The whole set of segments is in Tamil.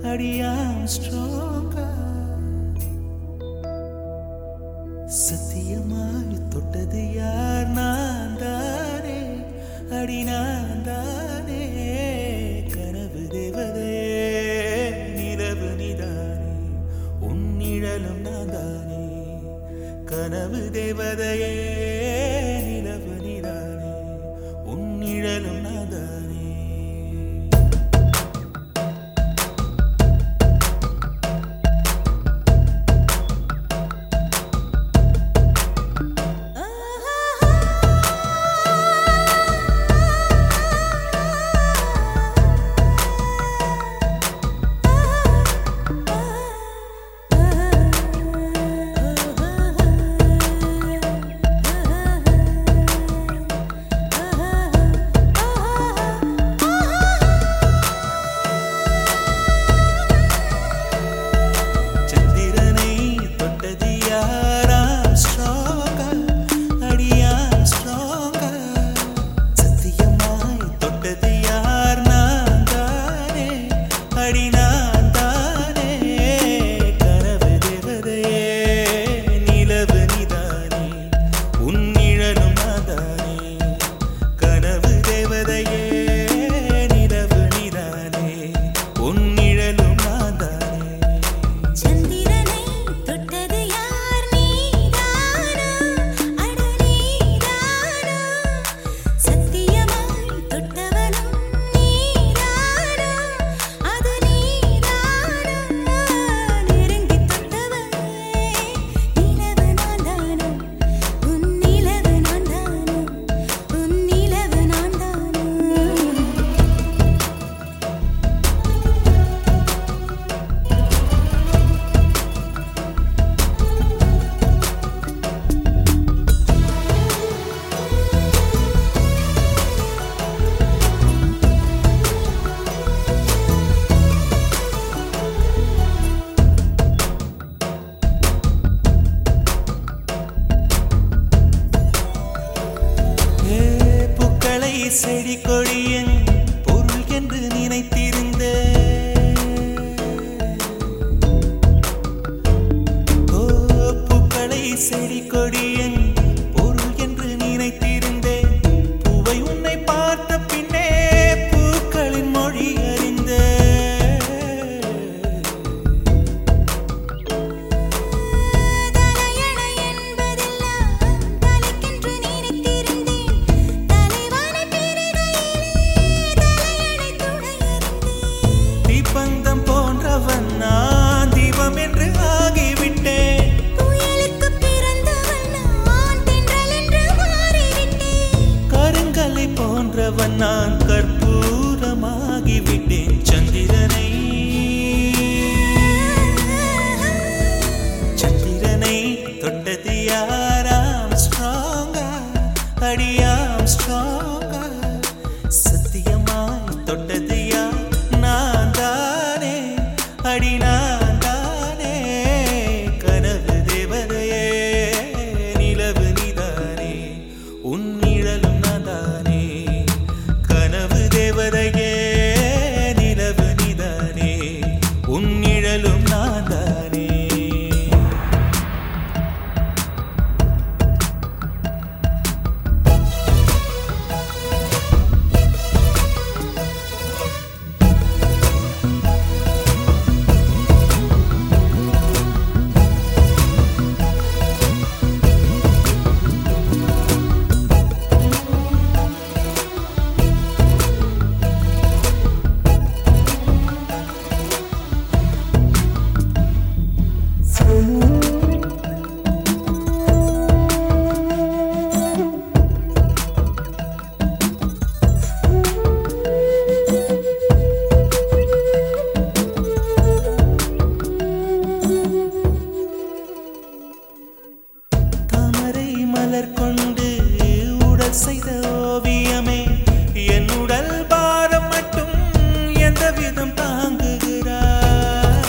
அடியாம் ஸ்ட்ராங்கா சத்தியமாய் தொட்டது யார் நான் தானே அடி நான் தானே கனவு தேவதையே நிலவு நீதானே உன் நிழலும் நான் தானே கனவு தேவதையே நிலவு நீதானே உன் நிழலும் நான் தானே செடி கொடியன் பொருள் என்று நினைத்திருந்த பூக்களை செடி கொடியன் பொருள் என்று நினைத்திருந்தேன் பூவை உன்னை பார்த்த பின்னே பூக்களின் மொழி அறிந்த பந்தம் போன்றவன் நான் தீபம் என்று ஆகிவிட்டேன் புயலுக்கு பிறந்தவன் நான் தென்றல் என்று மாறிவிட்டேன் கருங்கலை போன்றவன் நான் கற்பூரமாகிவிட்டேன் சந்திரனை தொட்டது யாராம் ஸ்ட்ராங்கா அடியாம் ஸ்ட்ராங்கா சத்தியமாய் தொட்டது யார் நான் தானே அடி நான் தானே கனவு தேவதையே நிலவு நீதானே உன் நிழலும் நான் தானே கனவு தேவதையே நிலவு நீதானே உன் நிழலும் நான் தானே மலர் கொண்டு உடல் செய்த ஓவியமே என் உடல் பாரம் மட்டும் எந்த விதம் தாங்குகிறார்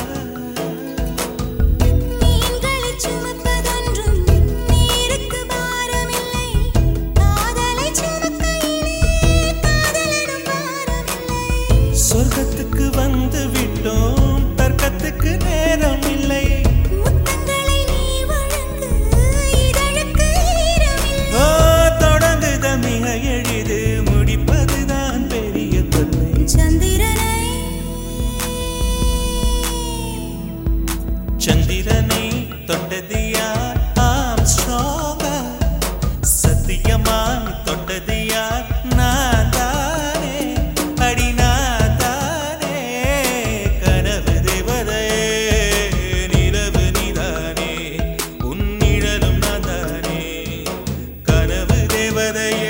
மீன்களை சுமப்பதொன்றும் நீருக்கு பாரமில்லை காதலை சுமக்கையிலே காதலிடம் பாரமில்லை சொர்க்கத்துக்கு வந்து விட்டோம் கதை